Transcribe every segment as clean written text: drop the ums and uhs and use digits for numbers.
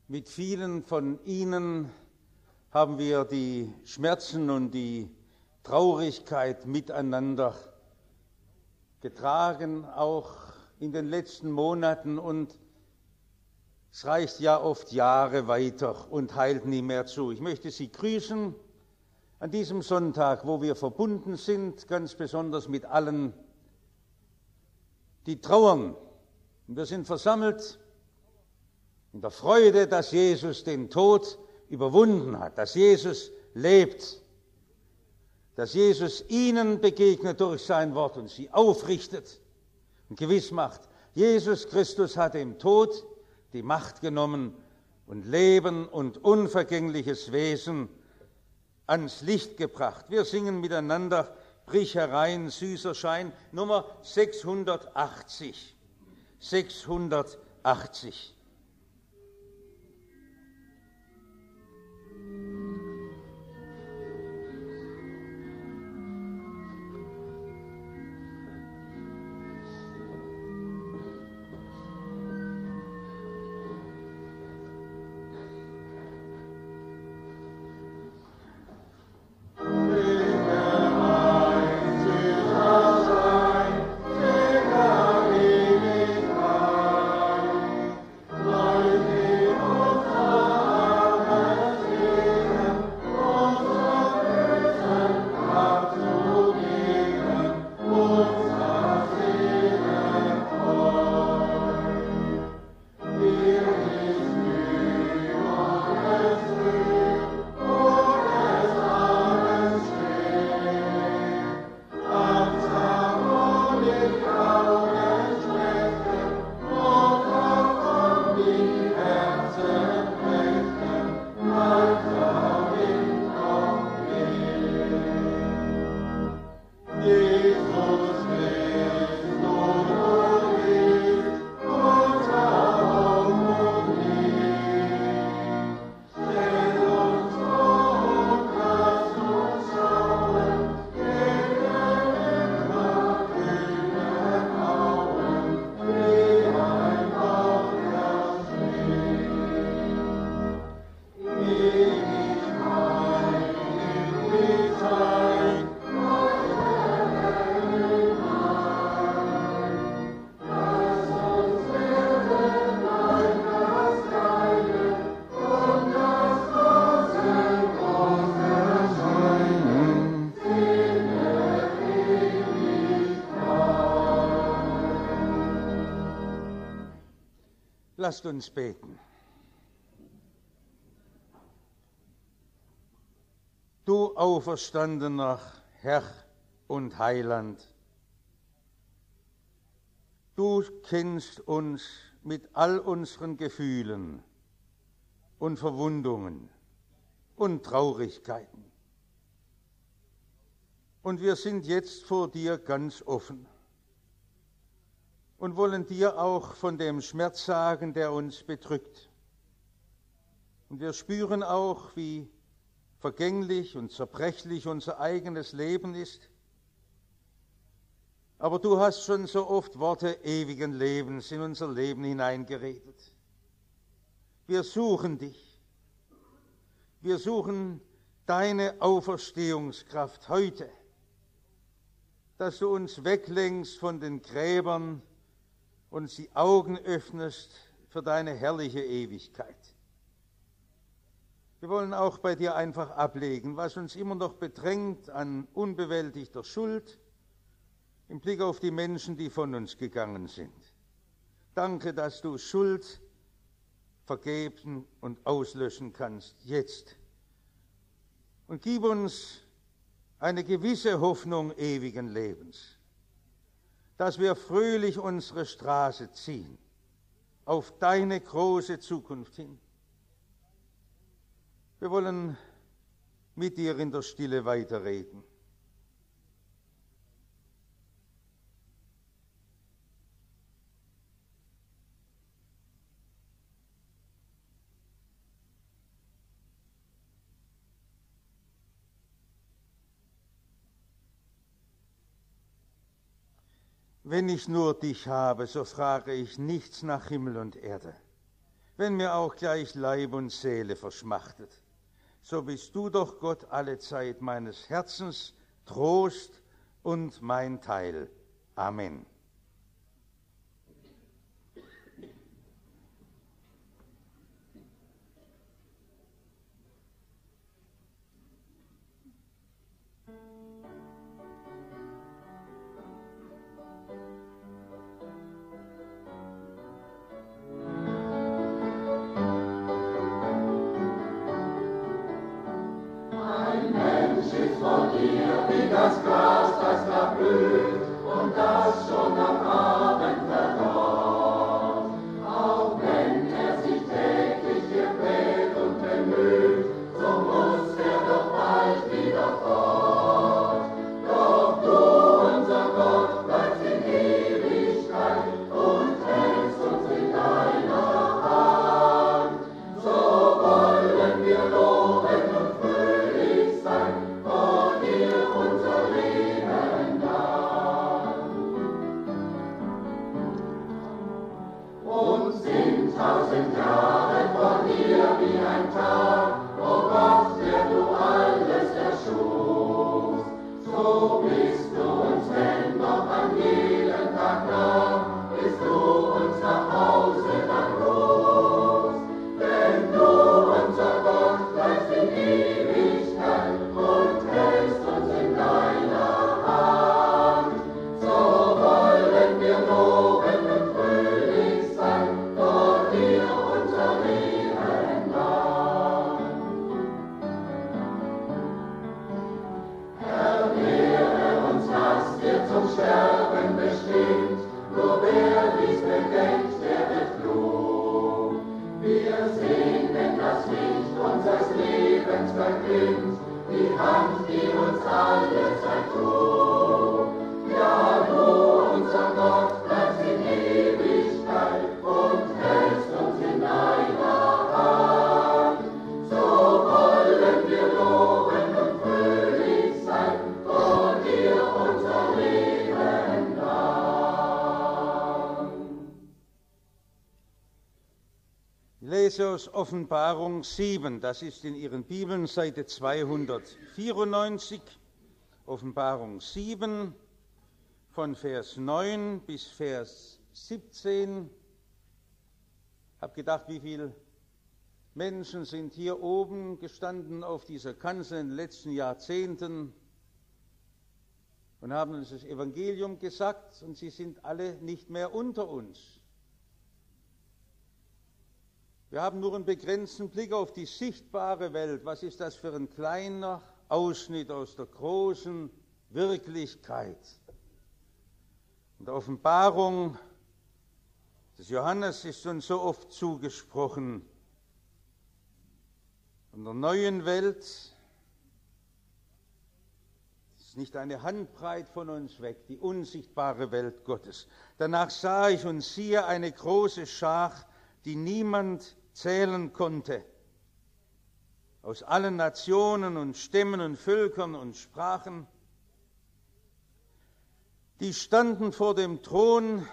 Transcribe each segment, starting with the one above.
Mit vielen von Ihnen haben wir die Schmerzen und die Traurigkeit miteinander getragen, auch in den letzten Monaten, und es reicht ja oft Jahre weiter und heilt nie mehr zu. Ich möchte Sie grüßen an diesem Sonntag, wo wir verbunden sind, ganz besonders mit allen, die trauern. Und wir sind versammelt in der Freude, dass Jesus den Tod überwunden hat, dass Jesus lebt, dass Jesus ihnen begegnet durch sein Wort und sie aufrichtet und gewiss macht, Jesus Christus hat dem Tod die Macht genommen und Leben und unvergängliches Wesen ans Licht gebracht. Wir singen miteinander Brich herein, süßer Schein, Nummer 680. 680. Lasst uns beten. Du auferstandener Herr und Heiland, du kennst uns mit all unseren Gefühlen und Verwundungen und Traurigkeiten. Und wir sind jetzt vor dir ganz offen und wollen dir auch von dem Schmerz sagen, der uns bedrückt. Und wir spüren auch, wie vergänglich und zerbrechlich unser eigenes Leben ist. Aber du hast schon so oft Worte ewigen Lebens in unser Leben hineingeredet. Wir suchen dich. Wir suchen deine Auferstehungskraft heute, dass du uns weglenkst von den Gräbern, uns die Augen öffnest für deine herrliche Ewigkeit. Wir wollen auch bei dir einfach ablegen, was uns immer noch bedrängt an unbewältigter Schuld im Blick auf die Menschen, die von uns gegangen sind. Danke, dass du Schuld vergeben und auslöschen kannst, jetzt. Und gib uns eine gewisse Hoffnung ewigen Lebens, dass wir fröhlich unsere Straße ziehen, auf deine große Zukunft hin. Wir wollen mit dir in der Stille weiterreden. Wenn ich nur dich habe, so frage ich nichts nach Himmel und Erde. wenn mir auch gleich Leib und Seele verschmachtet. So bist du doch, Gott, alle Zeit meines Herzens Trost und mein Teil. Amen. Wie das Gras, das da blüht und das schon am Abend verdorrt. Auch wenn er sich täglich hier quält und bemüht, so muss er doch bald wieder fort. Doch du, unser Gott, bleibst in Ewigkeit und hältst uns in deiner Hand. So wollen wir loben und fröhlich sein, unser Leben lang. Und sind 1000 Jahre vor dir wie ein Tag, o Gott, der du alles erschufst. So bist du uns denn noch an jedem Tag nah, bis du uns nach Hause dann rufst. Denn du, unser Gott, bleibst in Ewigkeit und hältst uns in deiner Hand. So wollen wir loben und fröhlich sein, vor dir unser Leben lang. Herr, lehre uns, dass wir zum Sterben bestimmt, nur wer dies bedenkt, der wird klug. Wir sehen, wenn das Licht unseres Lebens verklingt, die Hand, die uns alle Zeit trug. Ja, du, unser Gott, bleibst in Ewigkeit und hältst uns in deiner Hand. So wollen wir loben und fröhlich sein, vor dir unser Leben lang. Ich lese aus Offenbarung 7, das ist in Ihren Bibeln Seite 294, Offenbarung 7 von Vers 9 bis Vers 17. Ich habe gedacht, wie viele Menschen sind hier oben gestanden auf dieser Kanzel in den letzten Jahrzehnten und haben uns das Evangelium gesagt, und sie sind alle nicht mehr unter uns. Wir haben nur einen begrenzten Blick auf die sichtbare Welt. Was ist das für ein kleiner Ausschnitt aus der großen Wirklichkeit? Und die Offenbarung des Johannes ist uns so oft zugesprochen. In der neuen Welt ist nicht eine Handbreit von uns weg, die unsichtbare Welt Gottes. Danach sah ich und siehe eine große Schar, die niemand zählen konnte, aus allen Nationen und Stämmen und Völkern und Sprachen. Die standen vor dem Thron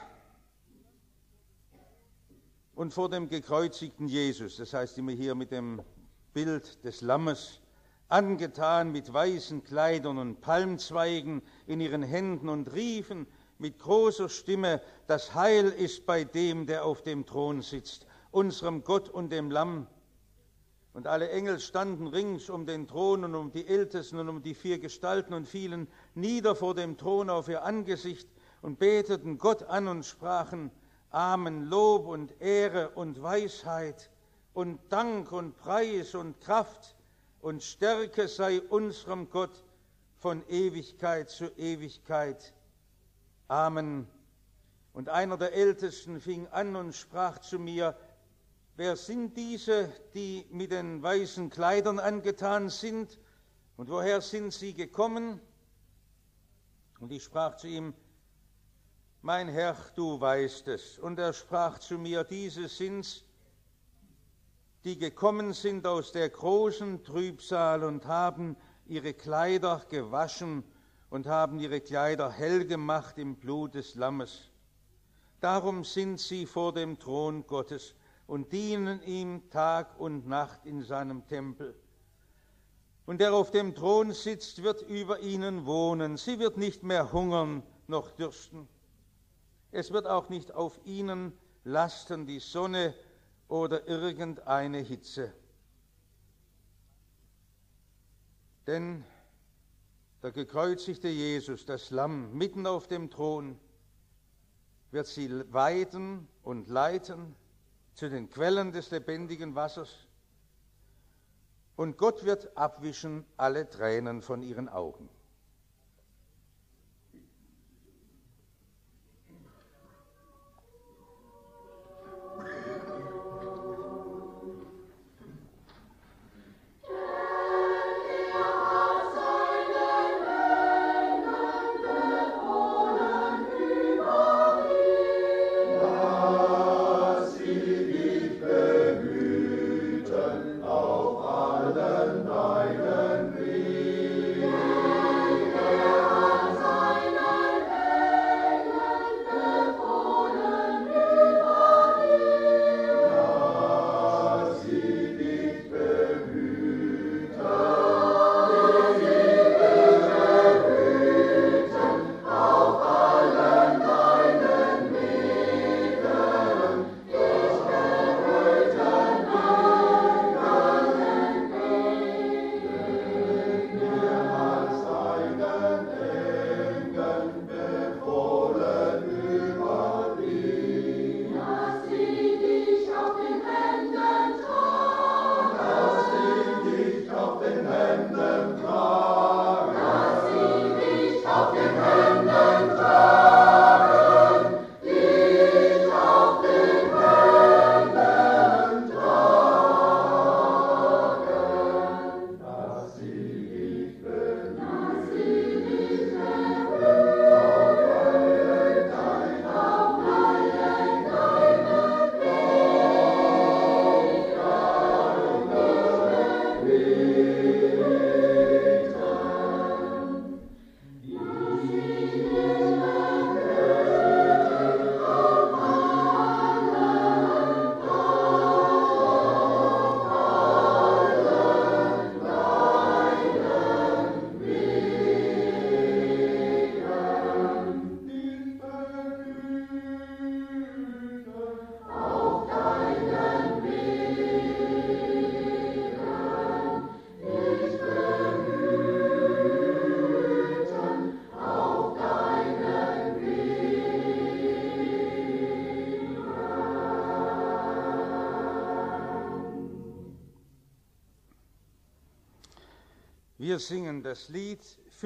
und vor dem gekreuzigten Jesus, das heißt immer hier mit dem Bild des Lammes, angetan mit weißen Kleidern und Palmzweigen in ihren Händen, und riefen mit großer Stimme: Das Heil ist bei dem, der auf dem Thron sitzt, unserem Gott und dem Lamm. Und alle Engel standen rings um den Thron und um die Ältesten und um die 4 Gestalten und fielen nieder vor dem Thron auf ihr Angesicht und beteten Gott an und sprachen: Amen, Lob und Ehre und Weisheit und Dank und Preis und Kraft und Stärke sei unserem Gott von Ewigkeit zu Ewigkeit. Amen. Und einer der Ältesten fing an und sprach zu mir: Wer sind diese, die mit den weißen Kleidern angetan sind, und woher sind sie gekommen? Und ich sprach zu ihm: Mein Herr, du weißt es. Und er sprach zu mir: Diese sind's, die gekommen sind aus der großen Trübsal und haben ihre Kleider gewaschen und haben ihre Kleider hell gemacht im Blut des Lammes. Darum sind sie vor dem Thron Gottes und dienen ihm Tag und Nacht in seinem Tempel. Und der auf dem Thron sitzt, wird über ihnen wohnen. Sie wird nicht mehr hungern noch dürsten. Es wird auch nicht auf ihnen lasten die Sonne oder irgendeine Hitze. Denn der gekreuzigte Jesus, das Lamm, mitten auf dem Thron, wird sie weiden und leiten zu den Quellen des lebendigen Wassers. Und Gott wird abwischen alle Tränen von ihren Augen. Wir singen das Lied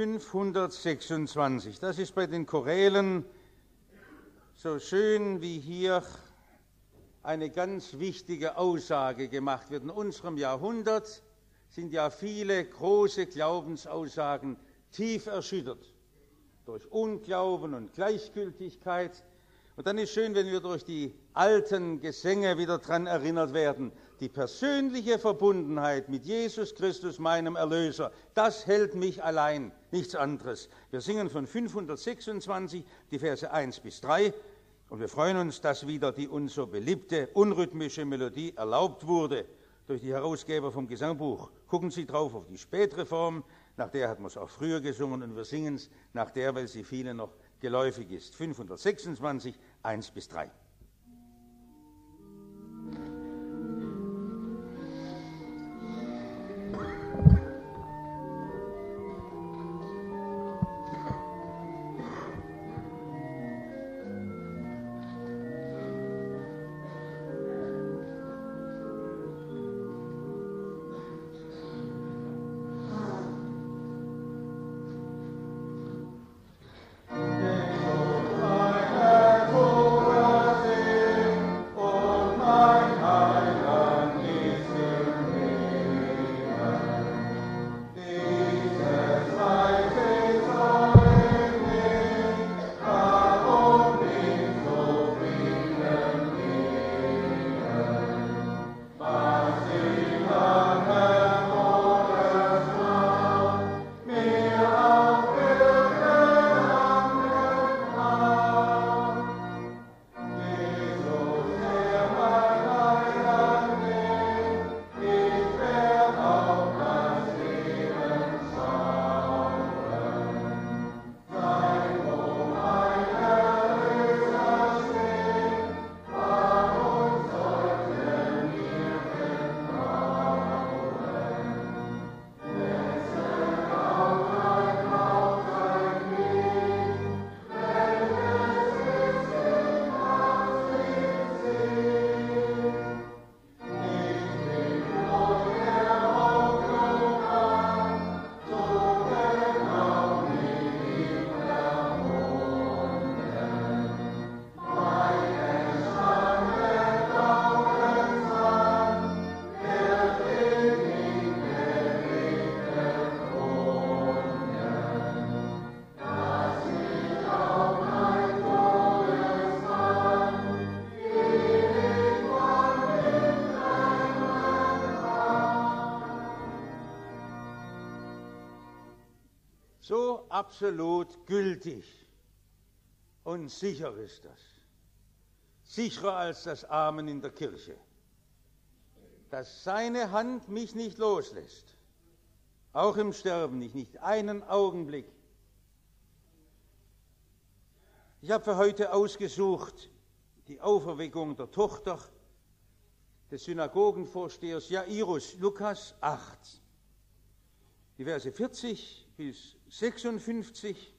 526. Das ist bei den Chorälen so schön, wie hier eine ganz wichtige Aussage gemacht wird. In unserem Jahrhundert sind ja viele große Glaubensaussagen tief erschüttert durch Unglauben und Gleichgültigkeit. Und dann ist schön, wenn wir durch die alten Gesänge wieder daran erinnert werden, die persönliche Verbundenheit mit Jesus Christus, meinem Erlöser, das hält mich allein, nichts anderes. Wir singen von 526 die Verse 1 bis 3 und wir freuen uns, dass wieder die uns so beliebte unrhythmische Melodie erlaubt wurde durch die Herausgeber vom Gesangbuch. Gucken Sie drauf auf die spätere Form, nach der hat man es auch früher gesungen und wir singen es nach der, weil sie vielen noch geläufig ist. 526, 1 bis 3. Oh, absolut gültig und sicher ist das. Sicherer als das Amen in der Kirche. Dass seine Hand mich nicht loslässt. Auch im Sterben nicht einen Augenblick. Ich habe für heute ausgesucht die Auferweckung der Tochter des Synagogenvorstehers Jairus, Lukas 8. Die Verse 40 bis 56,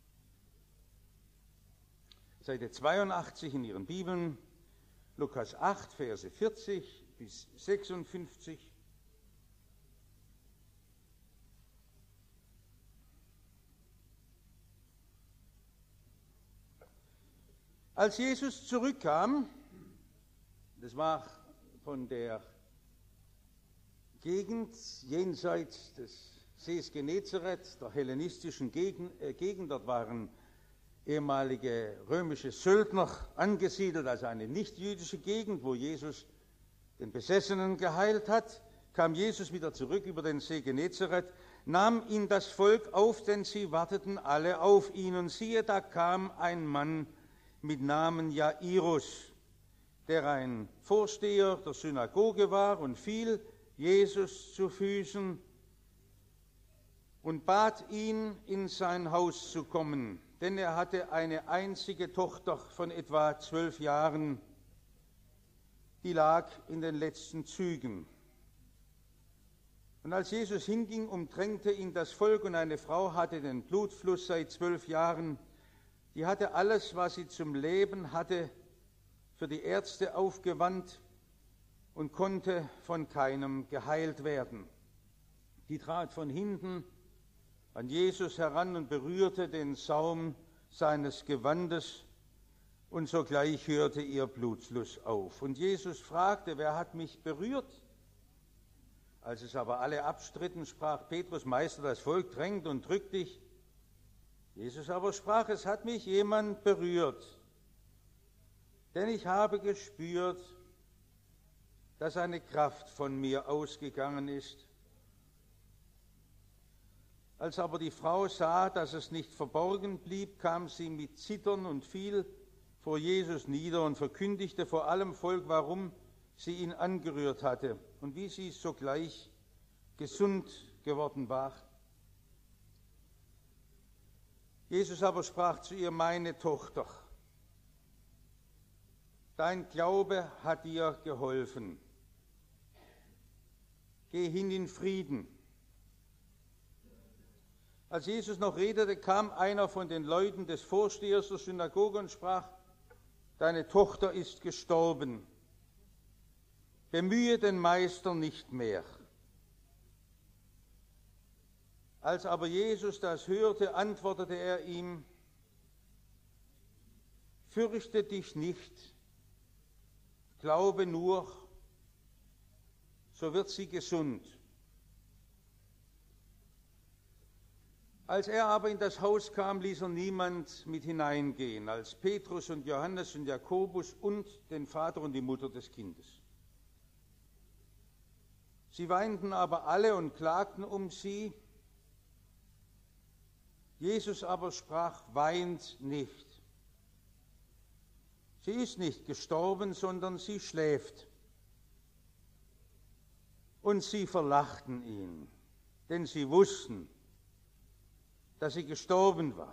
Seite 82 in Ihren Bibeln, Lukas 8, Verse 40 bis 56. Als Jesus zurückkam, das war von der Gegend jenseits des Sees Genezareth, der hellenistischen Gegend, dort waren ehemalige römische Söldner angesiedelt, also eine nichtjüdische Gegend, wo Jesus den Besessenen geheilt hat, kam Jesus wieder zurück über den See Genezareth, nahm ihn das Volk auf, denn sie warteten alle auf ihn. Und siehe, da kam ein Mann mit Namen Jairus, der ein Vorsteher der Synagoge war und fiel Jesus zu Füßen und bat ihn, in sein Haus zu kommen, denn er hatte eine einzige Tochter von etwa 12 Jahren, die lag in den letzten Zügen. Und als Jesus hinging, umdrängte ihn das Volk, und eine Frau hatte den Blutfluss seit 12 Jahren. Die hatte alles, was sie zum Leben hatte, für die Ärzte aufgewandt und konnte von keinem geheilt werden. Die trat von hinten an Jesus heran und berührte den Saum seines Gewandes, und sogleich hörte ihr Blutfluss auf. Und Jesus fragte, wer hat mich berührt? Als es aber alle abstritten, sprach Petrus, Meister, das Volk drängt und drückt dich. Jesus aber sprach, es hat mich jemand berührt, denn ich habe gespürt, dass eine Kraft von mir ausgegangen ist. Als aber die Frau sah, dass es nicht verborgen blieb, kam sie mit Zittern und fiel vor Jesus nieder und verkündigte vor allem Volk, warum sie ihn angerührt hatte und wie sie sogleich gesund geworden war. Jesus aber sprach zu ihr, meine Tochter, dein Glaube hat dir geholfen. Geh hin in Frieden. Als Jesus noch redete, kam einer von den Leuten des Vorstehers der Synagoge und sprach, deine Tochter ist gestorben. Bemühe den Meister nicht mehr. Als aber Jesus das hörte, antwortete er ihm, fürchte dich nicht, glaube nur, so wird sie gesund. Als er aber in das Haus kam, ließ er niemand mit hineingehen, als Petrus und Johannes und Jakobus und den Vater und die Mutter des Kindes. Sie weinten aber alle und klagten um sie. Jesus aber sprach, weint nicht. Sie ist nicht gestorben, sondern sie schläft. Und sie verlachten ihn, denn sie wussten, dass sie gestorben war.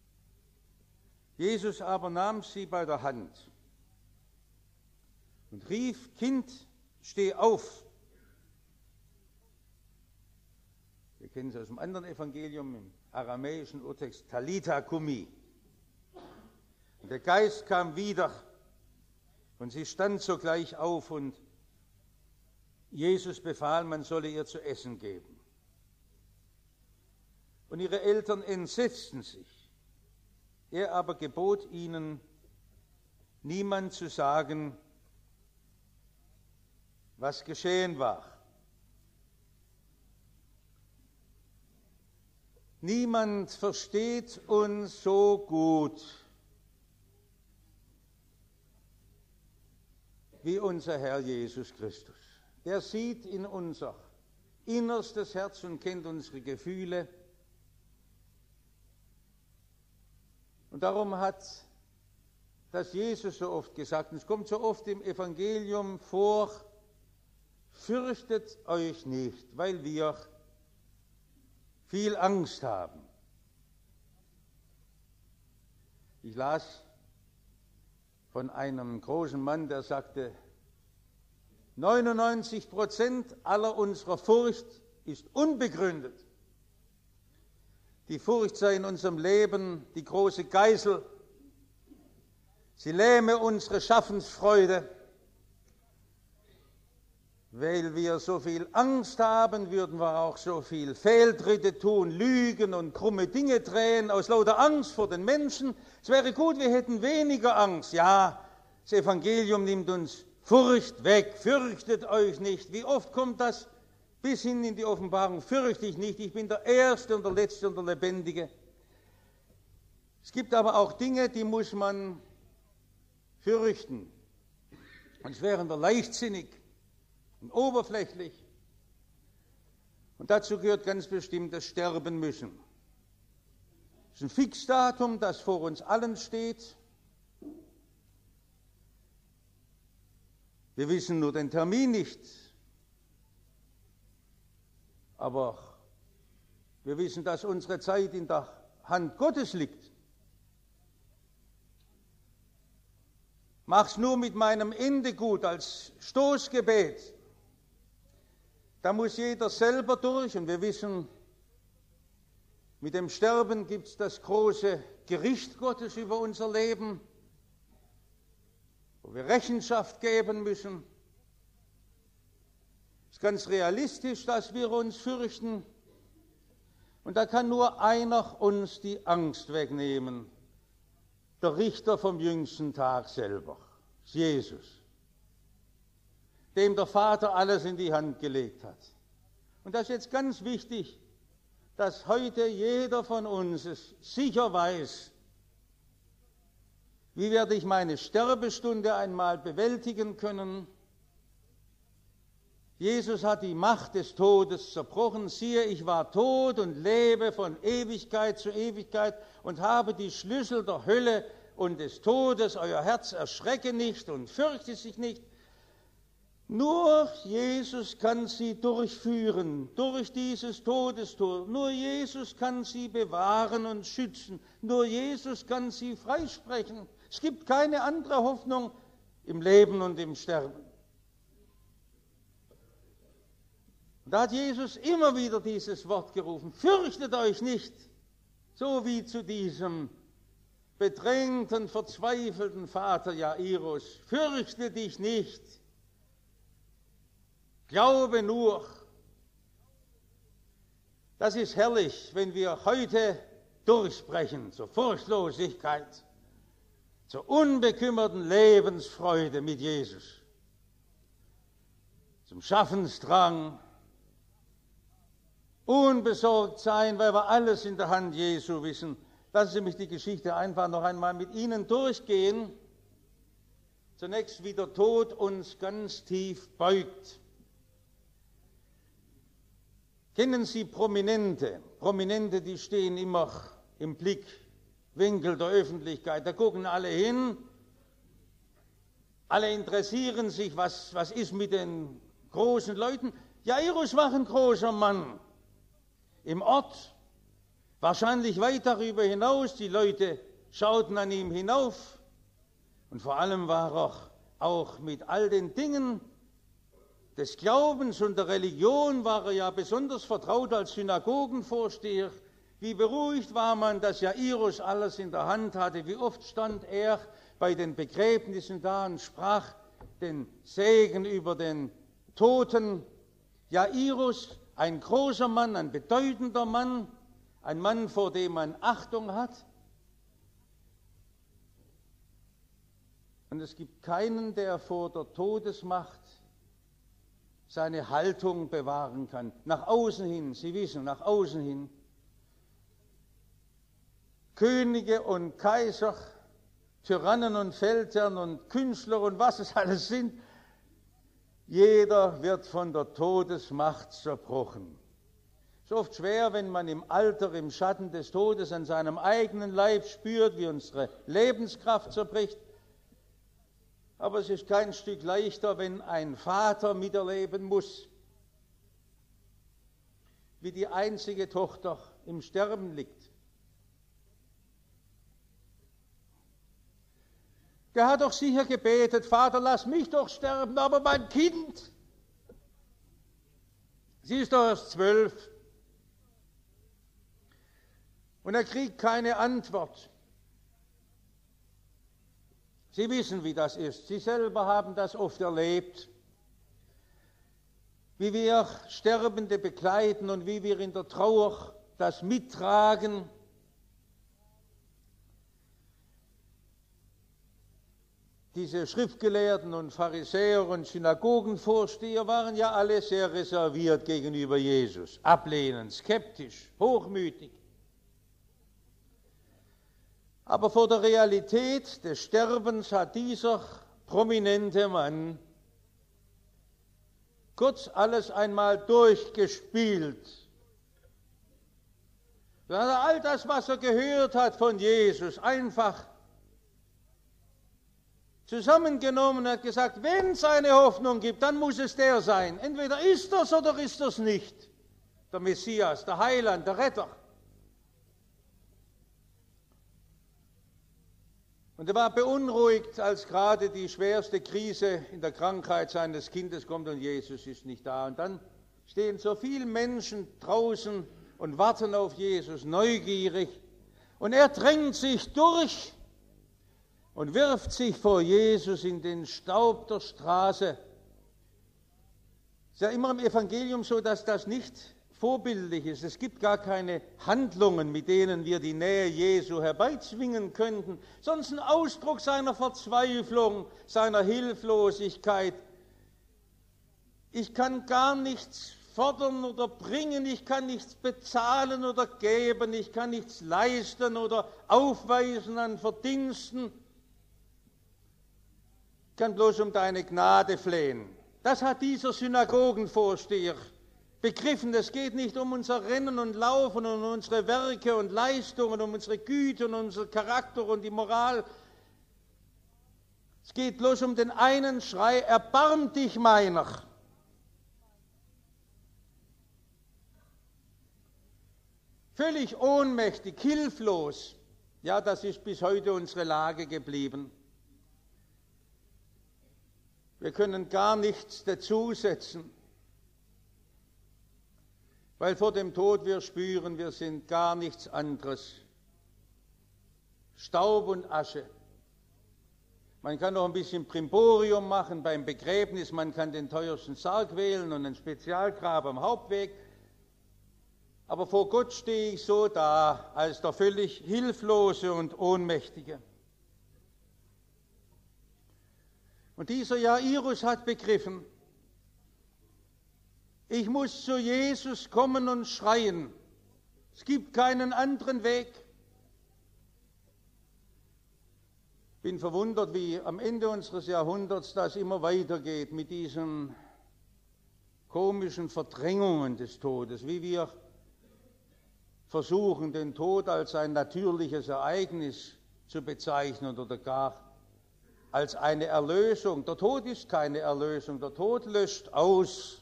Jesus aber nahm sie bei der Hand und rief, Kind, steh auf. Wir kennen es aus dem anderen Evangelium, im aramäischen Urtext, Talitha Kumi. Und der Geist kam wieder und sie stand sogleich auf und Jesus befahl, man solle ihr zu essen geben. Und ihre Eltern entsetzten sich. Er aber gebot ihnen, niemand zu sagen, was geschehen war. Niemand versteht uns so gut wie unser Herr Jesus Christus. Der sieht in unser innerstes Herz und kennt unsere Gefühle. Und darum hat das Jesus so oft gesagt, und es kommt so oft im Evangelium vor: Fürchtet euch nicht, weil wir viel Angst haben. Ich las von einem großen Mann, der sagte, 99% aller unserer Furcht ist unbegründet. Die Furcht sei in unserem Leben die große Geißel. Sie lähme unsere Schaffensfreude. Weil wir so viel Angst haben, würden wir auch so viel Fehltritte tun, lügen und krumme Dinge drehen, aus lauter Angst vor den Menschen. Es wäre gut, wir hätten weniger Angst. Ja, das Evangelium nimmt uns Furcht weg, fürchtet euch nicht. Wie oft kommt das bis hin in die Offenbarung? Fürchte ich nicht, ich bin der Erste und der Letzte und der Lebendige. Es gibt aber auch Dinge, die muss man fürchten. Sonst wären wir leichtsinnig und oberflächlich. Und dazu gehört ganz bestimmt das Sterben müssen. Das ist ein Fixdatum, das vor uns allen steht. Wir wissen nur den Termin nicht. Aber wir wissen, dass unsere Zeit in der Hand Gottes liegt. Mach's nur mit meinem Ende gut als Stoßgebet. Da muss jeder selber durch, und wir wissen, mit dem Sterben gibt es das große Gericht Gottes über unser Leben, wo wir Rechenschaft geben müssen. Es ist ganz realistisch, dass wir uns fürchten, und da kann nur einer uns die Angst wegnehmen, der Richter vom jüngsten Tag selber, Jesus, dem der Vater alles in die Hand gelegt hat. Und das ist jetzt ganz wichtig, dass heute jeder von uns es sicher weiß: Wie werde ich meine Sterbestunde einmal bewältigen können? Jesus hat die Macht des Todes zerbrochen. Siehe, ich war tot und lebe von Ewigkeit zu Ewigkeit und habe die Schlüssel der Hölle und des Todes. Euer Herz erschrecke nicht und fürchte sich nicht. Nur Jesus kann sie durchführen, durch dieses Todestor. Nur Jesus kann sie bewahren und schützen. Nur Jesus kann sie freisprechen. Es gibt keine andere Hoffnung im Leben und im Sterben. Und da hat Jesus immer wieder dieses Wort gerufen: Fürchtet euch nicht, so wie zu diesem bedrängten, verzweifelten Vater Jairus. Fürchte dich nicht. Glaube nur. Das ist herrlich, wenn wir heute durchbrechen zur Furchtlosigkeit, zur unbekümmerten Lebensfreude mit Jesus, zum Schaffensdrang, unbesorgt sein, weil wir alles in der Hand Jesu wissen. Lassen Sie mich die Geschichte einfach noch einmal mit Ihnen durchgehen. Zunächst, wie der Tod uns ganz tief beugt. Kennen Sie Prominente? Prominente, die stehen immer im Blickwinkel der Öffentlichkeit. Da gucken alle hin. Alle interessieren sich, was ist mit den großen Leuten. Jairus war ein großer Mann im Ort, wahrscheinlich weit darüber hinaus. Die Leute schauten an ihm hinauf. Und vor allem war er auch mit all den Dingen des Glaubens und der Religion war er ja besonders vertraut als Synagogenvorsteher. Wie beruhigt war man, dass Jairus alles in der Hand hatte. Wie oft stand er bei den Begräbnissen da und sprach den Segen über den Toten. Jairus, ein großer Mann, ein bedeutender Mann, ein Mann, vor dem man Achtung hat. Und es gibt keinen, der vor der Todesmacht seine Haltung bewahren kann. Nach außen hin, Sie wissen, nach außen hin. Könige und Kaiser, Tyrannen und Feldherren und Künstler und was es alles sind, jeder wird von der Todesmacht zerbrochen. Es ist oft schwer, wenn man im Alter, im Schatten des Todes an seinem eigenen Leib spürt, wie unsere Lebenskraft zerbricht. Aber es ist kein Stück leichter, wenn ein Vater miterleben muss, wie die einzige Tochter im Sterben liegt. Der hat doch sicher gebetet: Vater, lass mich doch sterben, aber mein Kind, sie ist doch erst 12. Und er kriegt keine Antwort. Sie wissen, wie das ist. Sie selber haben das oft erlebt, wie wir Sterbende begleiten und wie wir in der Trauer das mittragen. Diese Schriftgelehrten und Pharisäer und Synagogenvorsteher waren ja alle sehr reserviert gegenüber Jesus, ablehnend, skeptisch, hochmütig. Aber vor der Realität des Sterbens hat dieser prominente Mann kurz alles einmal durchgespielt. Dann hat er all das, was er gehört hat von Jesus, einfach zusammengenommen und hat gesagt: Wenn es eine Hoffnung gibt, dann muss es der sein. Entweder ist das oder ist das nicht. Der Messias, der Heiland, der Retter. Und er war beunruhigt, als gerade die schwerste Krise in der Krankheit seines Kindes kommt und Jesus ist nicht da. Und dann stehen so viele Menschen draußen und warten auf Jesus, neugierig. Und er drängt sich durch und wirft sich vor Jesus in den Staub der Straße. Es ist ja immer im Evangelium so, dass das nicht vorbildlich ist. Es gibt gar keine Handlungen, mit denen wir die Nähe Jesu herbeizwingen könnten, sondern ein Ausdruck seiner Verzweiflung, seiner Hilflosigkeit. Ich kann gar nichts fordern oder bringen, ich kann nichts bezahlen oder geben, ich kann nichts leisten oder aufweisen an Verdiensten. Ich kann bloß um deine Gnade flehen. Das hat dieser Synagogenvorsteher begriffen. Es geht nicht um unser Rennen und Laufen und unsere Werke und Leistungen, um unsere Güte und unser Charakter und die Moral. Es geht bloß um den einen Schrei: Erbarm dich meiner. Völlig ohnmächtig, hilflos. Ja, das ist bis heute unsere Lage geblieben. Wir können gar nichts dazusetzen, weil vor dem Tod wir spüren, wir sind gar nichts anderes. Staub und Asche. Man kann noch ein bisschen Brimborium machen beim Begräbnis, man kann den teuersten Sarg wählen und ein Spezialgrab am Hauptweg. Aber vor Gott stehe ich so da, als der völlig Hilflose und Ohnmächtige. Und dieser Jairus hat begriffen: Ich muss zu Jesus kommen und schreien. Es gibt keinen anderen Weg. Ich bin verwundert, wie am Ende unseres Jahrhunderts das immer weitergeht mit diesen komischen Verdrängungen des Todes, wie wir versuchen, den Tod als ein natürliches Ereignis zu bezeichnen oder gar als eine Erlösung. Der Tod ist keine Erlösung, der Tod löscht aus.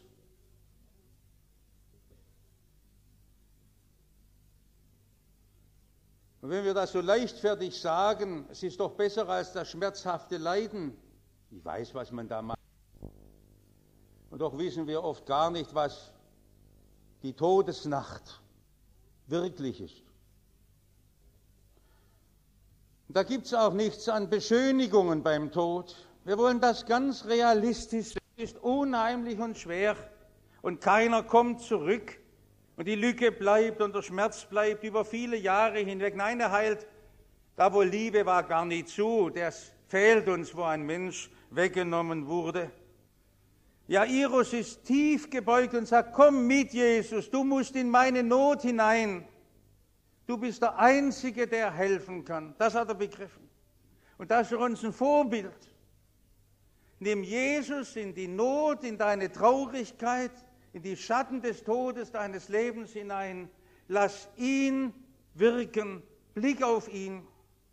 Und wenn wir das so leichtfertig sagen, es ist doch besser als das schmerzhafte Leiden. Ich weiß, was man da macht. Und doch wissen wir oft gar nicht, was die Todesnacht wirklich ist. Und da gibt es auch nichts an Beschönigungen beim Tod. Wir wollen das ganz realistisch sehen. Es ist unheimlich und schwer und keiner kommt zurück. Und die Lücke bleibt und der Schmerz bleibt über viele Jahre hinweg. Nein, er heilt da, wo Liebe war, gar nicht zu. Das fehlt uns, wo ein Mensch weggenommen wurde. Jairus ist tief gebeugt und sagt: Komm mit, Jesus, du musst in meine Not hinein. Du bist der Einzige, der helfen kann. Das hat er begriffen. Und das ist für uns ein Vorbild. Nimm Jesus in die Not, in deine Traurigkeit, in die Schatten des Todes deines Lebens hinein. Lass ihn wirken, Blick auf ihn.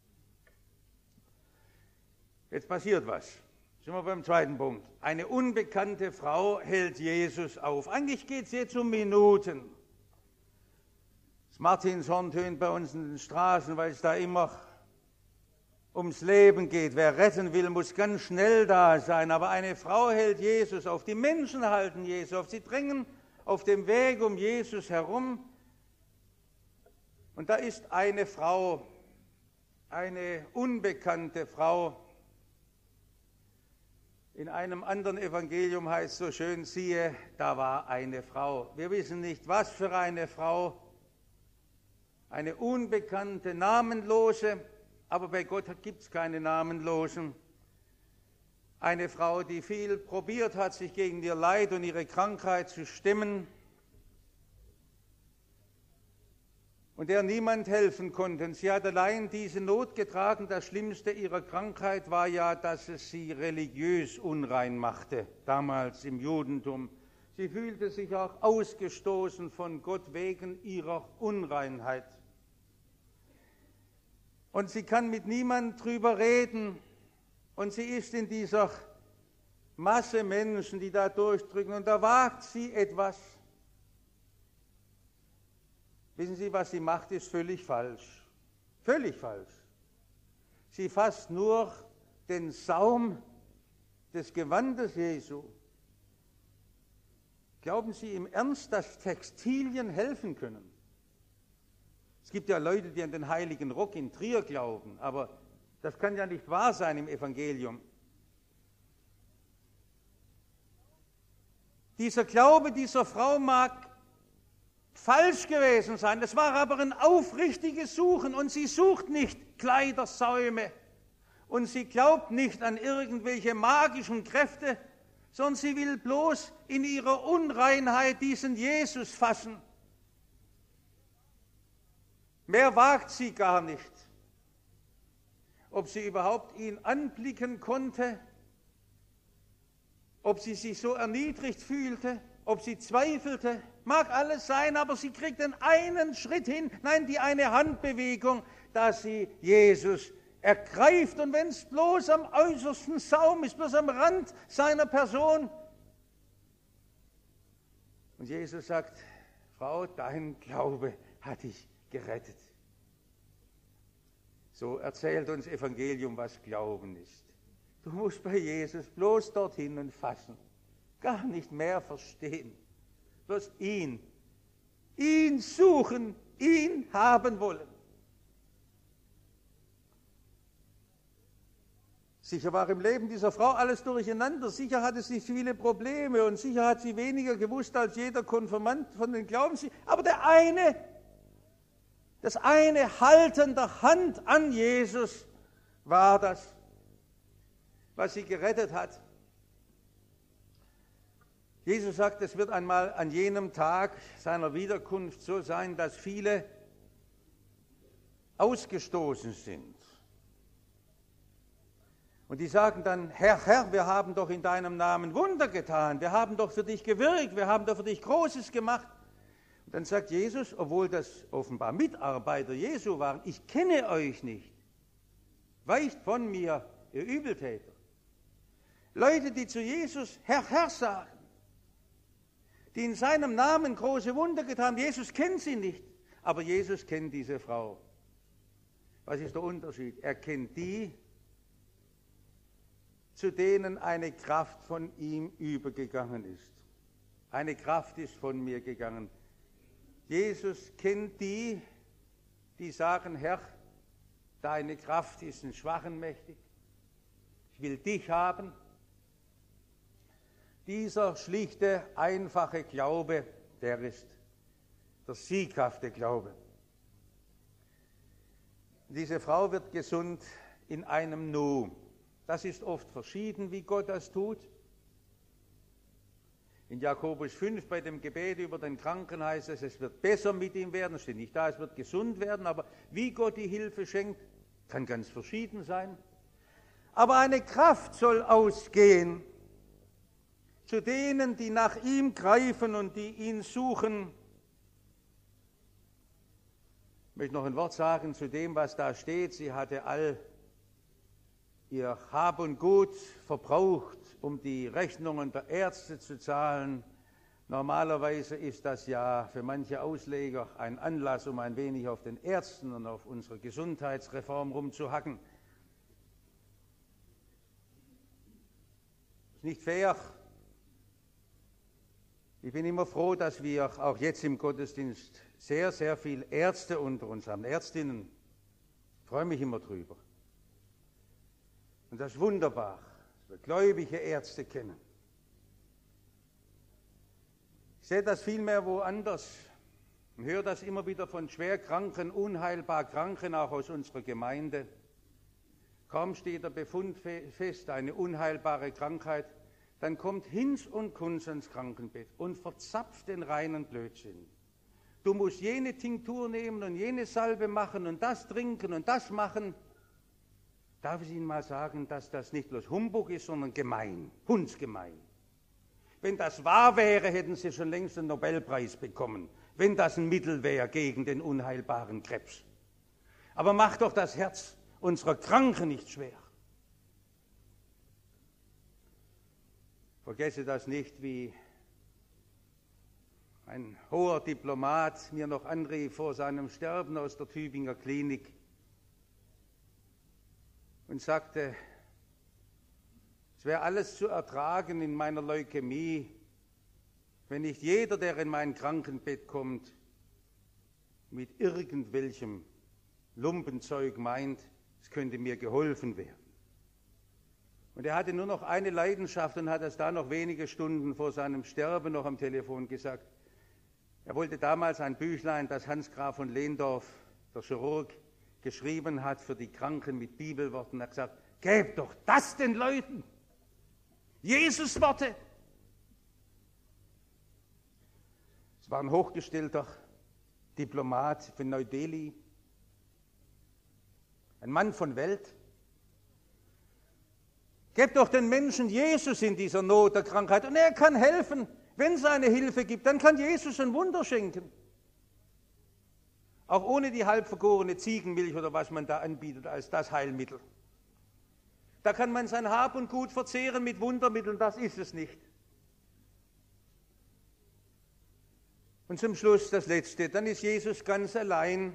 Jetzt passiert was. Sind wir beim zweiten Punkt. Eine unbekannte Frau hält Jesus auf. Eigentlich geht es jetzt um Minuten. Das Martinshorn tönt bei uns in den Straßen, weil es da immer ums Leben geht. Wer retten will, muss ganz schnell da sein. Aber eine Frau hält Jesus auf. Die Menschen halten Jesus auf. Sie drängen auf dem Weg um Jesus herum. Und da ist eine Frau, eine unbekannte Frau. In einem anderen Evangelium heißt es so schön, siehe, da war eine Frau. Wir wissen nicht, was für eine Frau, eine unbekannte, namenlose, aber bei Gott gibt es keine namenlosen. Eine Frau, die viel probiert hat, sich gegen ihr Leid und ihre Krankheit zu stemmen und der niemand helfen konnte. Und sie hat allein diese Not getragen. Das Schlimmste ihrer Krankheit war ja, dass es sie religiös unrein machte, damals im Judentum. Sie fühlte sich auch ausgestoßen von Gott wegen ihrer Unreinheit. Und sie kann mit niemandem drüber reden. Und sie ist in dieser Masse Menschen, die da durchdrücken. Und da wagt sie etwas. Wissen Sie, was sie macht, ist völlig falsch. Völlig falsch. Sie fasst nur den Saum des Gewandes Jesu. Glauben Sie im Ernst, dass Textilien helfen können? Es gibt ja Leute, die an den heiligen Rock in Trier glauben, aber das kann ja nicht wahr sein im Evangelium. Dieser Glaube dieser Frau mag falsch gewesen sein. Das war aber ein aufrichtiges Suchen und sie sucht nicht Kleidersäume und sie glaubt nicht an irgendwelche magischen Kräfte, sondern sie will bloß in ihrer Unreinheit diesen Jesus fassen. Mehr wagt sie gar nicht. Ob sie überhaupt ihn anblicken konnte, ob sie sich so erniedrigt fühlte, ob sie zweifelte, mag alles sein, aber sie kriegt den einen Schritt hin, nein, die eine Handbewegung, dass sie Jesus ergreift. Und wenn es bloß am äußersten Saum ist, bloß am Rand seiner Person. Und Jesus sagt, Frau, dein Glaube hat dich gerettet. So erzählt uns Evangelium, was Glauben ist. Du musst bei Jesus bloß dorthin und fassen. Gar nicht mehr verstehen. Bloß ihn suchen, ihn haben wollen. Sicher war im Leben dieser Frau alles durcheinander, sicher hatte sie viele Probleme und sicher hat sie weniger gewusst als jeder Konfirmand von den Glauben. Aber das eine Halten der Hand an Jesus war das, was sie gerettet hat. Jesus sagt, es wird einmal an jenem Tag seiner Wiederkunft so sein, dass viele ausgestoßen sind. Und die sagen dann, Herr, Herr, wir haben doch in deinem Namen Wunder getan, wir haben doch für dich gewirkt, wir haben doch für dich Großes gemacht. Und dann sagt Jesus, obwohl das offenbar Mitarbeiter Jesu waren, ich kenne euch nicht, weicht von mir, ihr Übeltäter. Leute, die zu Jesus Herr, Herr sagen, die in seinem Namen große Wunder getan haben. Jesus kennt sie nicht, aber Jesus kennt diese Frau. Was ist der Unterschied? Er kennt die, zu denen eine Kraft von ihm übergegangen ist. Eine Kraft ist von mir gegangen. Jesus kennt die, die sagen, Herr, deine Kraft ist in Schwachen mächtig. Ich will dich haben. Dieser schlichte, einfache Glaube, der ist der sieghafte Glaube. Diese Frau wird gesund in einem Nu. Das ist oft verschieden, wie Gott das tut. In Jakobus 5 bei dem Gebet über den Kranken heißt es, es wird besser mit ihm werden, steht nicht da, es wird gesund werden, aber wie Gott die Hilfe schenkt, kann ganz verschieden sein. Aber eine Kraft soll ausgehen. Ich zu denen, die nach ihm greifen und die ihn suchen. Ich möchte noch ein Wort sagen zu dem, was da steht. Sie hatte all ihr Hab und Gut verbraucht, um die Rechnungen der Ärzte zu zahlen. Normalerweise ist das ja für manche Ausleger ein Anlass, um ein wenig auf den Ärzten und auf unsere Gesundheitsreform rumzuhacken. Das ist nicht fair. Ich bin immer froh, dass wir auch jetzt im Gottesdienst sehr, sehr viele Ärzte unter uns haben, Ärztinnen. Ich freue mich immer drüber. Und das ist wunderbar, dass wir gläubige Ärzte kennen. Ich sehe das vielmehr woanders. Ich höre das immer wieder von Schwerkranken, unheilbar Kranken, auch aus unserer Gemeinde. Kaum steht der Befund fest, eine unheilbare Krankheit, dann kommt Hinz und Kunz ans Krankenbett und verzapft den reinen Blödsinn. Du musst jene Tinktur nehmen und jene Salbe machen und das trinken und das machen. Darf ich Ihnen mal sagen, dass das nicht bloß Humbug ist, sondern gemein, hundsgemein. Wenn das wahr wäre, hätten Sie schon längst den Nobelpreis bekommen, wenn das ein Mittel wäre gegen den unheilbaren Krebs. Aber macht doch das Herz unserer Kranken nicht schwer. Vergesse das nicht, wie ein hoher Diplomat mir noch anrief vor seinem Sterben aus der Tübinger Klinik und sagte, es wäre alles zu ertragen in meiner Leukämie, wenn nicht jeder, der in mein Krankenbett kommt, mit irgendwelchem Lumpenzeug meint, es könnte mir geholfen werden. Und er hatte nur noch eine Leidenschaft und hat es da noch wenige Stunden vor seinem Sterben noch am Telefon gesagt. Er wollte damals ein Büchlein, das Hans Graf von Lehndorff, der Chirurg, geschrieben hat für die Kranken mit Bibelworten. Er hat gesagt, gebt doch das den Leuten. Jesus-Worte. Es war ein hochgestellter Diplomat von Neu-Delhi, ein Mann von Welt. Gebt doch den Menschen Jesus in dieser Not der Krankheit und er kann helfen. Wenn es eine Hilfe gibt, dann kann Jesus ein Wunder schenken. Auch ohne die halbvergorene Ziegenmilch oder was man da anbietet als das Heilmittel. Da kann man sein Hab und Gut verzehren mit Wundermitteln, das ist es nicht. Und zum Schluss das Letzte, dann ist Jesus ganz allein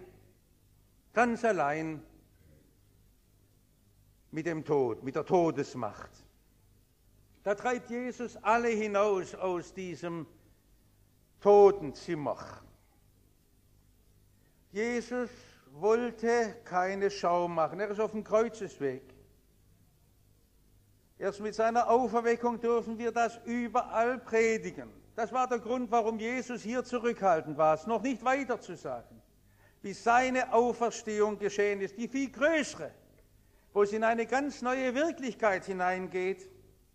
mit dem Tod, mit der Todesmacht. Da treibt Jesus alle hinaus aus diesem Totenzimmer. Jesus wollte keine Schau machen, er ist auf dem Kreuzesweg. Erst mit seiner Auferweckung dürfen wir das überall predigen. Das war der Grund, warum Jesus hier zurückhaltend war, es noch nicht weiter zu sagen, bis seine Auferstehung geschehen ist, die viel größere, wo es in eine ganz neue Wirklichkeit hineingeht.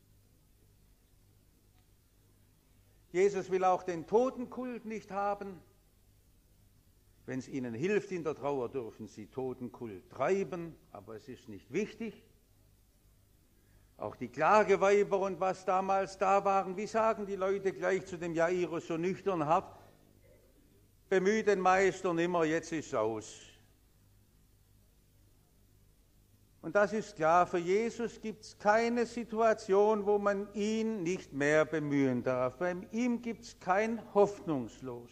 Jesus will auch den Totenkult nicht haben. Wenn es ihnen hilft in der Trauer, dürfen sie Totenkult treiben, aber es ist nicht wichtig. Auch die Klageweiber und was damals da waren, wie sagen die Leute gleich zu dem Jairus so nüchtern hart, bemüht den Meister nimmer, jetzt ist es aus. Und das ist klar, für Jesus gibt es keine Situation, wo man ihn nicht mehr bemühen darf. Bei ihm gibt es kein Hoffnungslos.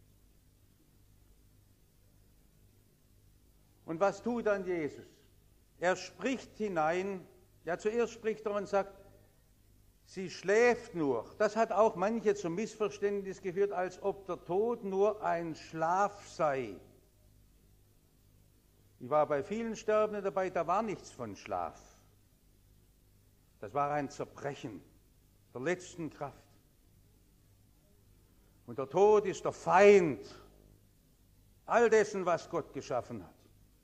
Und was tut dann Jesus? Er spricht hinein, ja zuerst spricht er und sagt, sie schläft nur. Das hat auch manche zum Missverständnis geführt, als ob der Tod nur ein Schlaf sei. Ich war bei vielen Sterbenden dabei, da war nichts von Schlaf. Das war ein Zerbrechen der letzten Kraft. Und der Tod ist der Feind all dessen, was Gott geschaffen hat.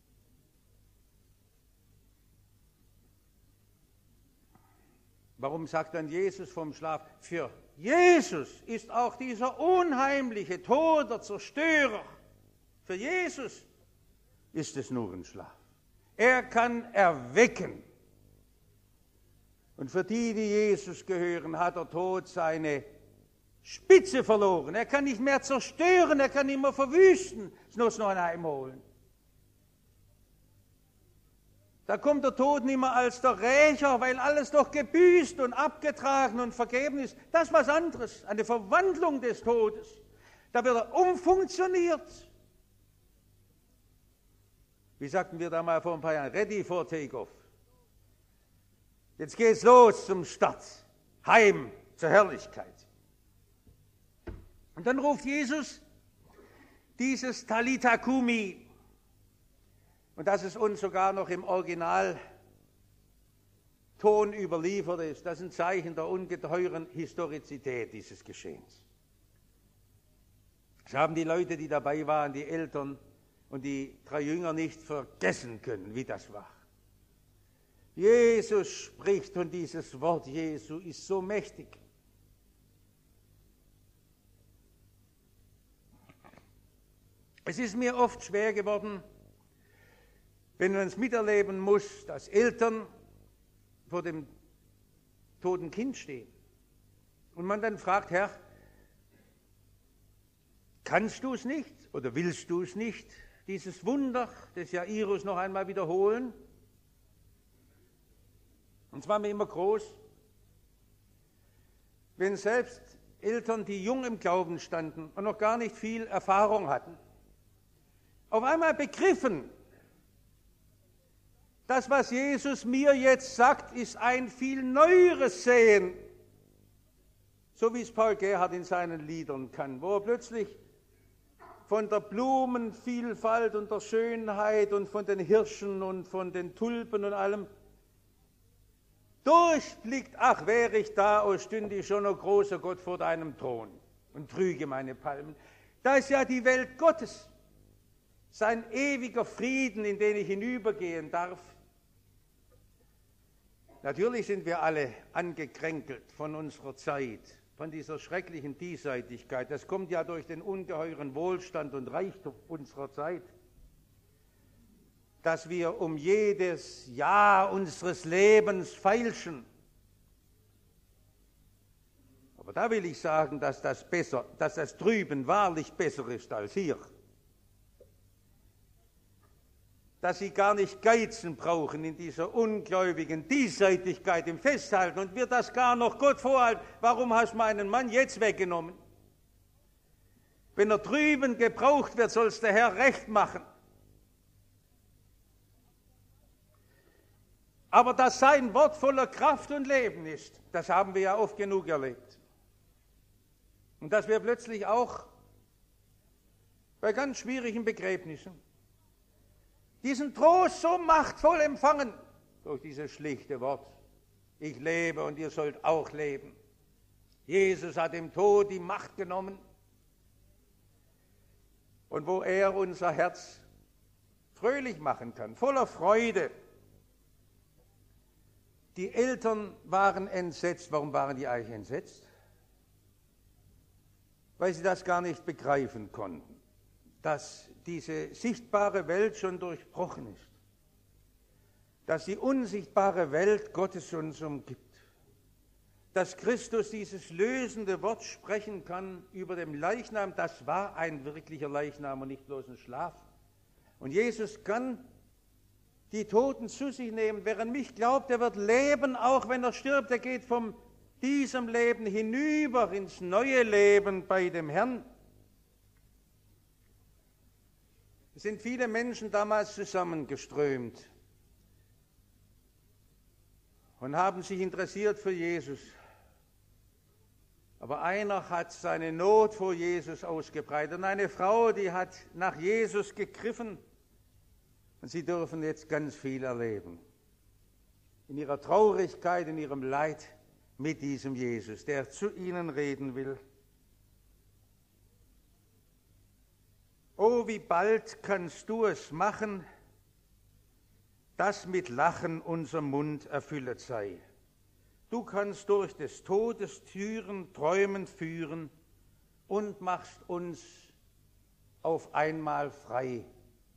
Warum sagt dann Jesus vom Schlaf? Für Jesus ist auch dieser unheimliche Tod der Zerstörer. Für Jesus ist es nur ein Schlaf. Er kann erwecken. Und für die, die Jesus gehören, hat der Tod seine Spitze verloren. Er kann nicht mehr zerstören, er kann nicht mehr verwüsten, es muss noch heimholen. Da kommt der Tod nicht mehr als der Rächer, weil alles doch gebüßt und abgetragen und vergeben ist. Das ist was anderes, eine Verwandlung des Todes. Da wird er umfunktioniert. Wie sagten wir da mal vor ein paar Jahren? Ready for Takeoff. Jetzt geht's los zum Start. Heim zur Herrlichkeit. Und dann ruft Jesus dieses Talitha Cumi. Und dass es uns sogar noch im Originalton überliefert ist, das ist ein Zeichen der ungeheuren Historizität dieses Geschehens. Das haben die Leute, die dabei waren, die Eltern und die 3 Jünger nicht vergessen können, wie das war. Jesus spricht und dieses Wort Jesu ist so mächtig. Es ist mir oft schwer geworden, wenn man es miterleben muss, dass Eltern vor dem toten Kind stehen und man dann fragt, Herr, kannst du es nicht oder willst du es nicht, dieses Wunder des Jairus noch einmal wiederholen? Und es war mir immer groß, wenn selbst Eltern, die jung im Glauben standen und noch gar nicht viel Erfahrung hatten, auf einmal begriffen, das, was Jesus mir jetzt sagt, ist ein viel neueres Sehen, so wie es Paul Gerhardt in seinen Liedern kann, wo er plötzlich von der Blumenvielfalt und der Schönheit und von den Hirschen und von den Tulpen und allem durchblickt, ach, wäre ich da, o stünde ich schon, o großer Gott, vor deinem Thron und trüge meine Palmen. Da ist ja die Welt Gottes, sein ewiger Frieden, in den ich hinübergehen darf. Natürlich sind wir alle angekränkelt von unserer Zeit, von dieser schrecklichen Diesseitigkeit. Das kommt ja durch den ungeheuren Wohlstand und Reichtum unserer Zeit, dass wir um jedes Jahr unseres Lebens feilschen. Aber da will ich sagen, dass das drüben wahrlich besser ist als hier. Dass sie gar nicht geizen brauchen in dieser ungläubigen Diesseitigkeit im Festhalten und wir das gar noch Gott vorhalten. Warum hast du meinen Mann jetzt weggenommen? Wenn er drüben gebraucht wird, soll es der Herr recht machen. Aber dass sein Wort voller Kraft und Leben ist, das haben wir ja oft genug erlebt. Und dass wir plötzlich auch bei ganz schwierigen Begräbnissen diesen Trost so machtvoll empfangen durch dieses schlichte Wort. Ich lebe und ihr sollt auch leben. Jesus hat dem Tod die Macht genommen. Und wo er unser Herz fröhlich machen kann, voller Freude. Die Eltern waren entsetzt. Warum waren die eigentlich entsetzt? Weil sie das gar nicht begreifen konnten, dass diese sichtbare Welt schon durchbrochen ist, dass die unsichtbare Welt Gottes uns umgibt, dass Christus dieses lösende Wort sprechen kann über dem Leichnam, das war ein wirklicher Leichnam und nicht bloß ein Schlaf. Und Jesus kann die Toten zu sich nehmen. Wer an mich glaubt, der wird leben, auch wenn er stirbt. Er geht von diesem Leben hinüber ins neue Leben bei dem Herrn. Es sind viele Menschen damals zusammengeströmt und haben sich interessiert für Jesus. Aber einer hat seine Not vor Jesus ausgebreitet und eine Frau, die hat nach Jesus gegriffen und sie dürfen jetzt ganz viel erleben. In ihrer Traurigkeit, in ihrem Leid mit diesem Jesus, der zu ihnen reden will. Oh, wie bald kannst du es machen, dass mit Lachen unser Mund erfüllet sei. Du kannst durch des Todes Türen träumend führen und machst uns auf einmal frei.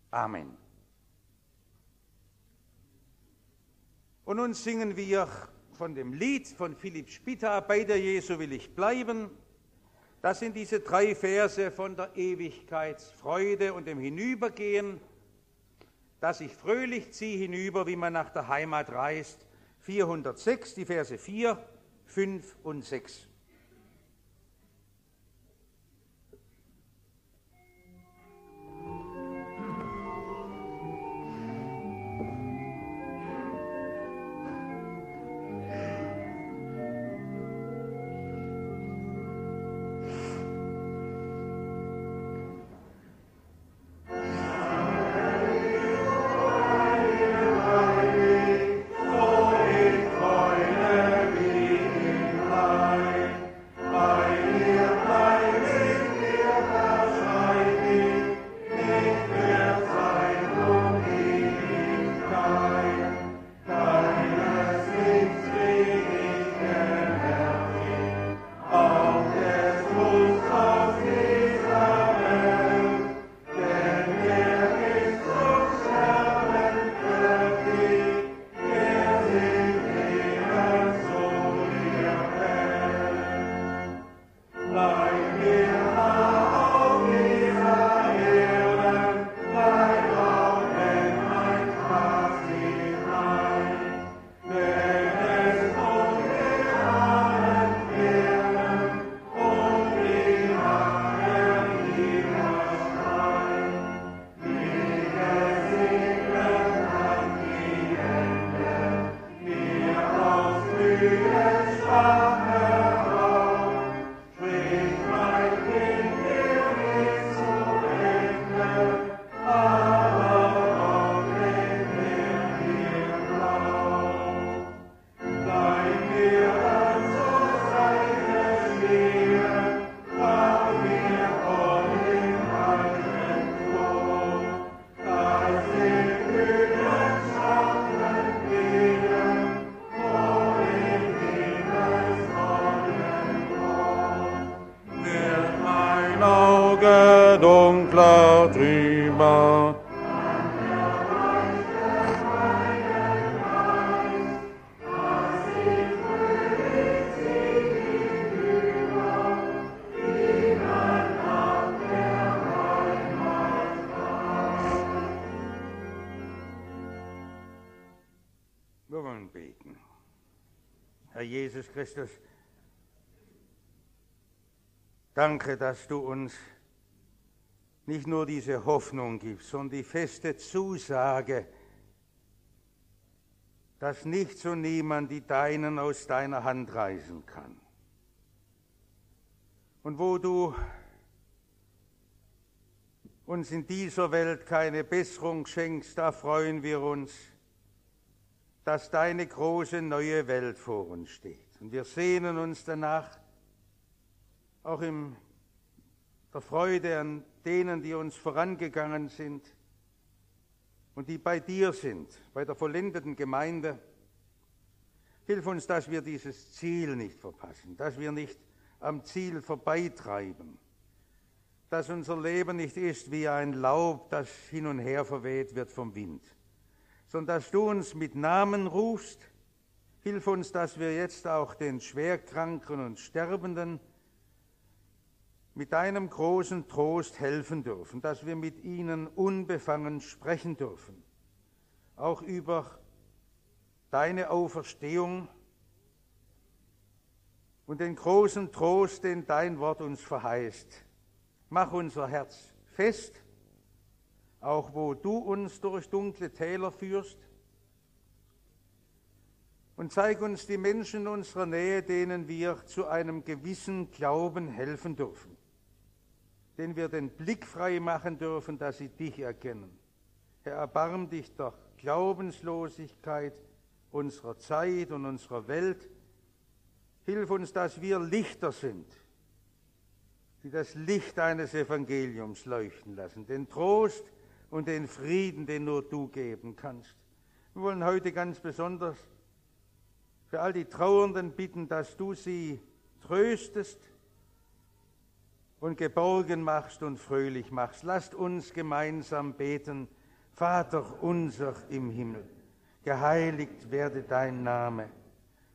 Amen. Und nun singen wir von dem Lied von Philipp Spitta, bei der Jesu will ich bleiben. Das sind diese 3 Verse von der Ewigkeitsfreude und dem Hinübergehen, dass ich fröhlich ziehe hinüber, wie man nach der Heimat reist. 406, die Verse 4, 5 und 6. dunkler drüber. Wir wollen beten. Herr Jesus Christus, danke, dass du uns nicht nur diese Hoffnung gibst, sondern die feste Zusage, dass nichts und niemand die Deinen aus deiner Hand reißen kann. Und wo du uns in dieser Welt keine Besserung schenkst, da freuen wir uns, dass deine große neue Welt vor uns steht. Und wir sehnen uns danach, auch in der Freude an denen, die uns vorangegangen sind und die bei dir sind, bei der vollendeten Gemeinde. Hilf uns, dass wir dieses Ziel nicht verpassen, dass wir nicht am Ziel vorbeitreiben, dass unser Leben nicht ist wie ein Laub, das hin und her verweht wird vom Wind, sondern dass du uns mit Namen rufst. Hilf uns, dass wir jetzt auch den Schwerkranken und Sterbenden mit deinem großen Trost helfen dürfen, dass wir mit ihnen unbefangen sprechen dürfen, auch über deine Auferstehung und den großen Trost, den dein Wort uns verheißt. Mach unser Herz fest, auch wo du uns durch dunkle Täler führst, und zeig uns die Menschen in unserer Nähe, denen wir zu einem gewissen Glauben helfen dürfen, denen wir den Blick frei machen dürfen, dass sie dich erkennen. Herr, erbarm dich der Glaubenslosigkeit unserer Zeit und unserer Welt. Hilf uns, dass wir Lichter sind, die das Licht deines Evangeliums leuchten lassen, den Trost und den Frieden, den nur du geben kannst. Wir wollen heute ganz besonders für all die Trauernden bitten, dass du sie tröstest und geborgen machst und fröhlich machst. Lasst uns gemeinsam beten. Vater unser im Himmel, geheiligt werde dein Name.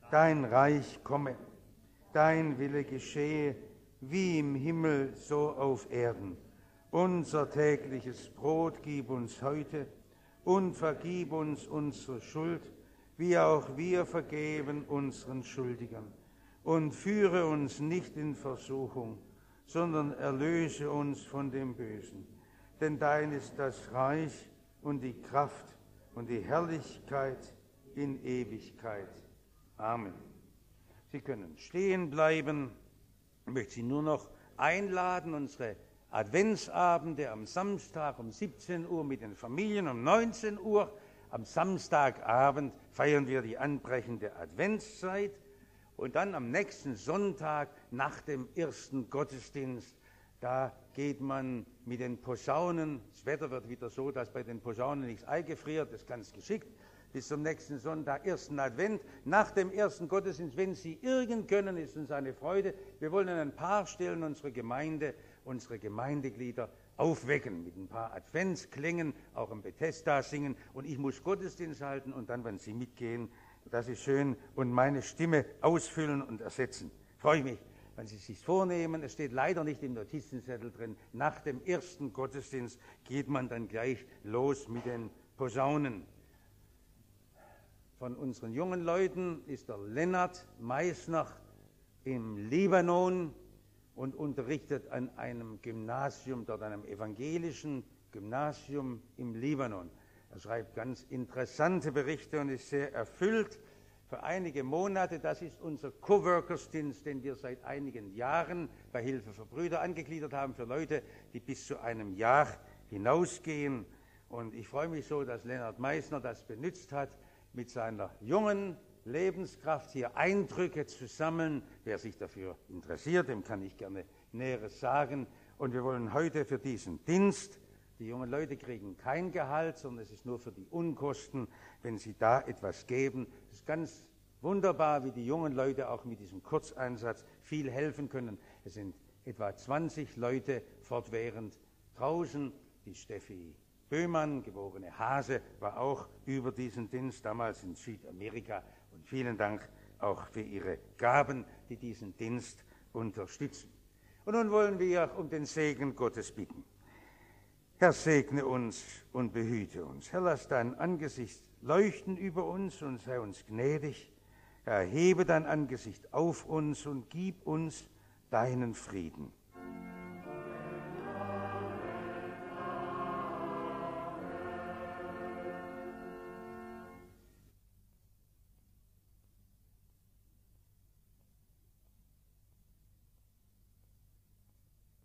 Dein Reich komme, dein Wille geschehe, wie im Himmel, so auf Erden. Unser tägliches Brot gib uns heute und vergib uns unsere Schuld, wie auch wir vergeben unseren Schuldigern. Und führe uns nicht in Versuchung, sondern erlöse uns von dem Bösen. Denn dein ist das Reich und die Kraft und die Herrlichkeit in Ewigkeit. Amen. Sie können stehen bleiben. Ich möchte Sie nur noch einladen, unsere Adventsabende am Samstag um 17 Uhr mit den Familien, um 19 Uhr. Am Samstagabend feiern wir die anbrechende Adventszeit. Und dann am nächsten Sonntag nach dem ersten Gottesdienst, da geht man mit den Posaunen. Das Wetter wird wieder so, dass bei den Posaunen nichts eingefriert, das ist ganz geschickt. Bis zum nächsten Sonntag, ersten Advent. Nach dem ersten Gottesdienst, wenn Sie irgend können, ist uns eine Freude. Wir wollen an ein paar Stellen unsere Gemeindeglieder aufwecken mit ein paar Adventsklängen, auch im Bethesda singen. Und ich muss Gottesdienst halten und dann, wenn Sie mitgehen, das ist schön, und meine Stimme ausfüllen und ersetzen. Freue ich mich, wenn Sie es sich vornehmen. Es steht leider nicht im Notizenzettel drin. Nach dem ersten Gottesdienst geht man dann gleich los mit den Posaunen. Von unseren jungen Leuten ist der Lennart Meissner im Libanon und unterrichtet an einem Gymnasium, dort einem evangelischen Gymnasium im Libanon. Er schreibt ganz interessante Berichte und ist sehr erfüllt. Für einige Monate, das ist unser Coworkersdienst, den wir seit einigen Jahren bei Hilfe für Brüder angegliedert haben, für Leute, die bis zu einem Jahr hinausgehen. Und ich freue mich so, dass Lennart Meissner das benutzt hat, mit seiner jungen Lebenskraft hier Eindrücke zu sammeln. Wer sich dafür interessiert, dem kann ich gerne Näheres sagen. Und wir wollen heute für diesen Dienst, die jungen Leute kriegen kein Gehalt, sondern es ist nur für die Unkosten, wenn sie da etwas geben. Es ist ganz wunderbar, wie die jungen Leute auch mit diesem Kurzeinsatz viel helfen können. Es sind etwa 20 Leute fortwährend draußen. Die Steffi Böhmann, geborene Hase, war auch über diesen Dienst damals in Südamerika. Und vielen Dank auch für Ihre Gaben, die diesen Dienst unterstützen. Und nun wollen wir um den Segen Gottes bitten. Herr, segne uns und behüte uns. Herr, lass dein Angesicht leuchten über uns und sei uns gnädig. Herr, hebe dein Angesicht auf uns und gib uns deinen Frieden.